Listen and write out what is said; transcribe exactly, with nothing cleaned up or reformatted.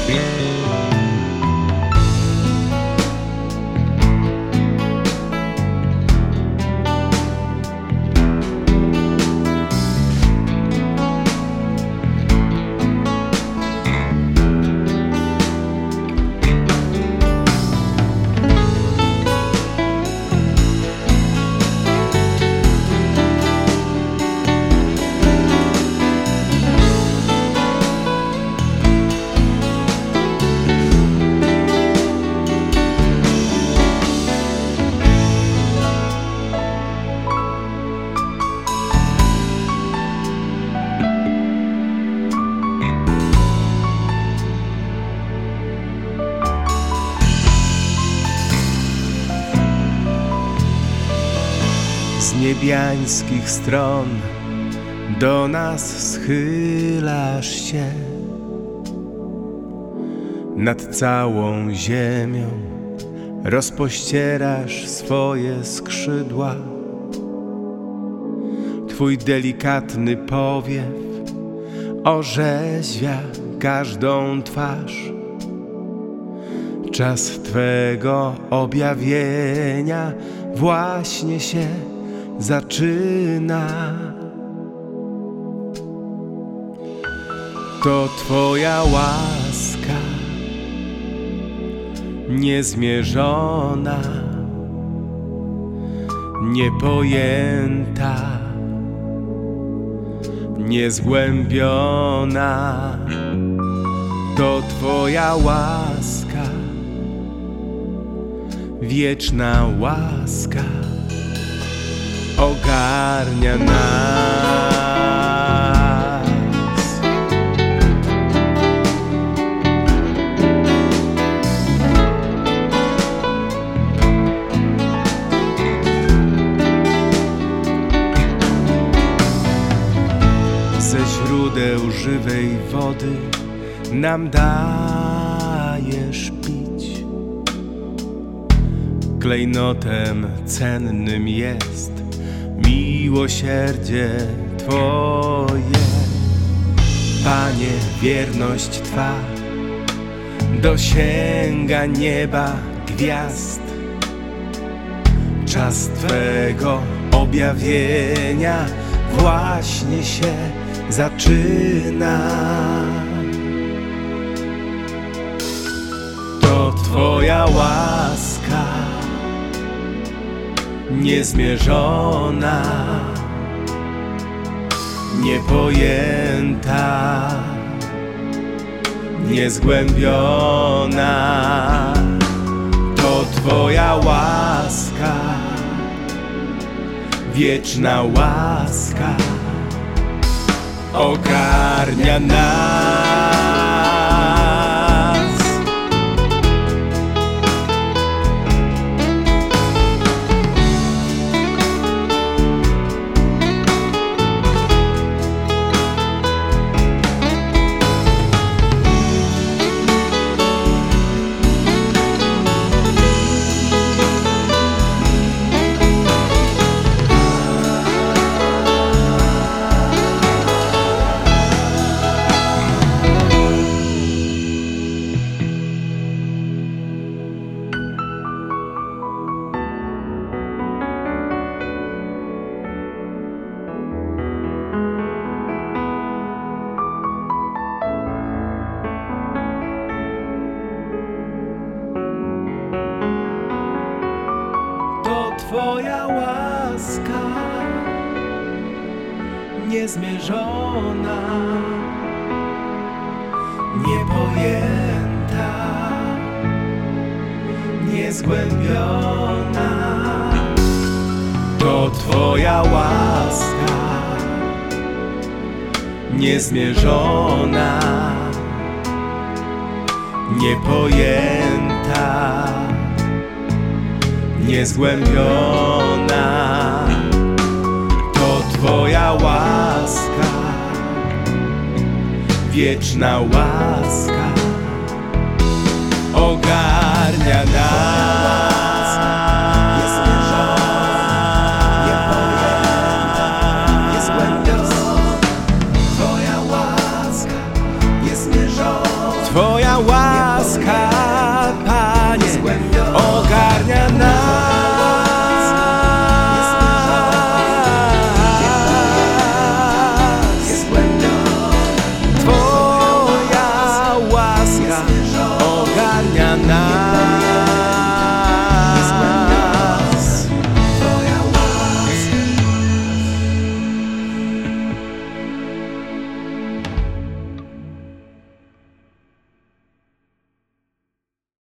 Z niebiańskich stron do nas schylasz się, nad całą ziemią rozpościerasz swoje skrzydła. Twój delikatny powiew orzeźwia każdą twarz. Czas Twego objawienia właśnie się zaczyna. To Twoja łaska niezmierzona, niepojęta, niezgłębiona. To Twoja łaska, wieczna łaska, ogarnia nas. Ze źródeł żywej wody nam dajesz pić. Klejnotem cennym jest miłosierdzie Twoje. Panie, wierność Twa dosięga nieba gwiazd. Czas Twego objawienia właśnie się zaczyna. To Twoja łaska niezmierzona, niepojęta, niezgłębiona. To Twoja łaska, wieczna łaska, ogarnia nas. Twoja łaska niezmierzona, niepojęta, niezgłębiona. To Twoja łaska niezmierzona, niepojęta, niezgłębiona. To Twoja łaska, wieczna łaska, ogarnia nas.